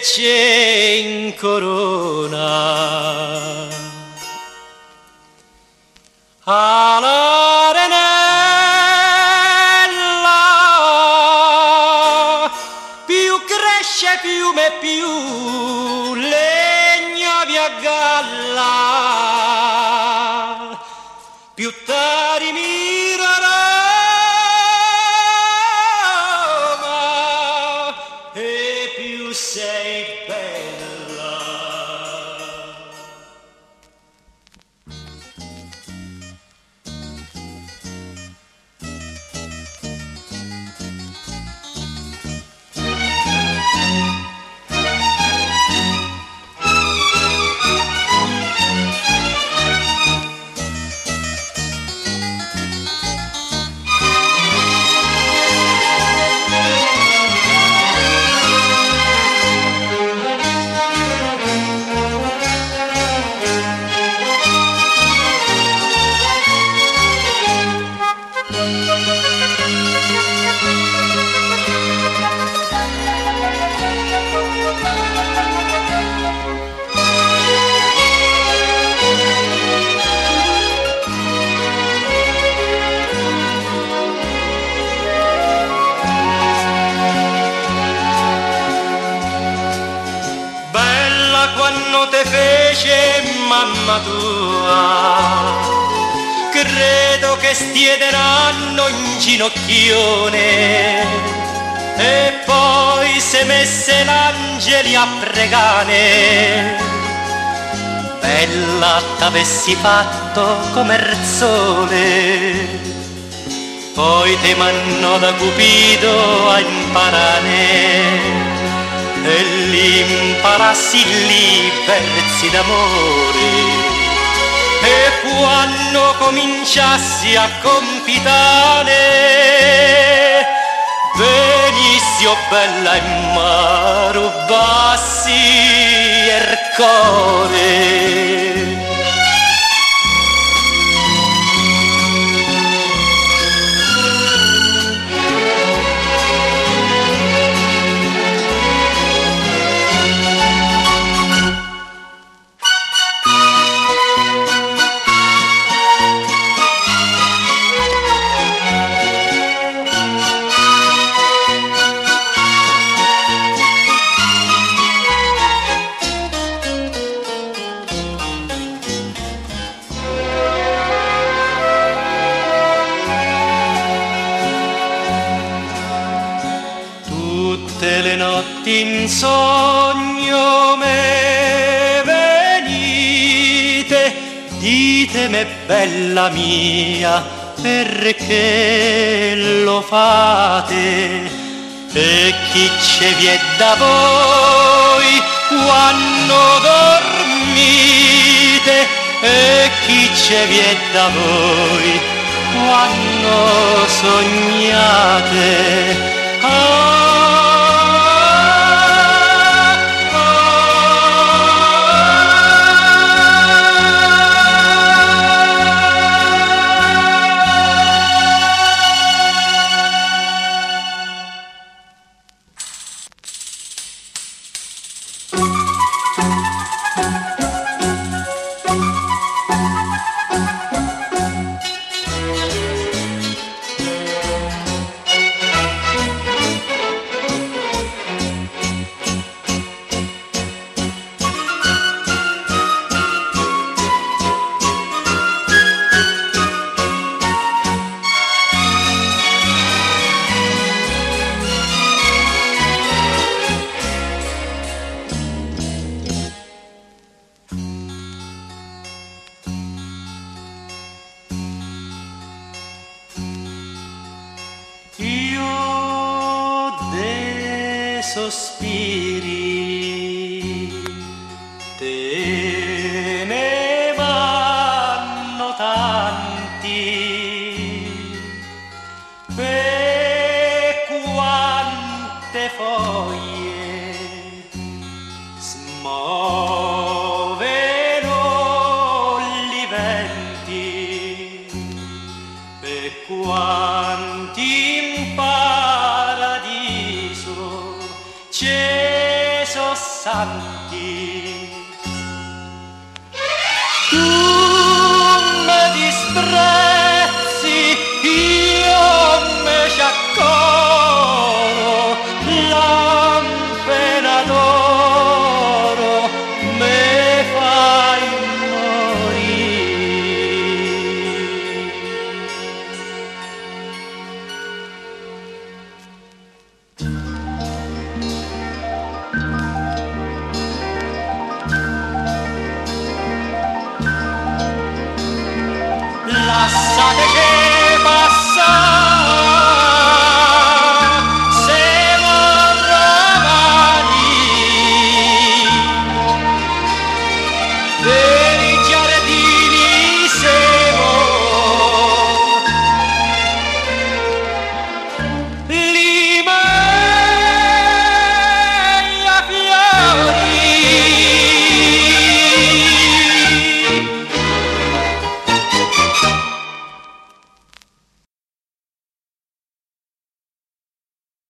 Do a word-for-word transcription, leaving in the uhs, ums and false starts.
c'è in corona. All'arenella più cresce fiume più legna vi aggalla, più tari mira Roma e più sei bella. Quando te fece mamma tua, credo che stiederanno in ginocchione e poi se messe l'angeli a pregare. Bella t'avessi fatto come il sole, poi te m'hanno da Cupido a imparare. E lì imparassi lì versi d'amore, e quando cominciassi a confidare, venissi o bella e m'arrubassi il cuore. Tutte le notti in sogno me venite, ditemi bella mia perché lo fate, e chi ce vi è da voi quando dormite, e chi ce vi è da voi quando sognate. Ah, io dei sospiri te ne vanno tanti, e quante foglie smuovono gli venti, e quanti in paradiso c'è so passate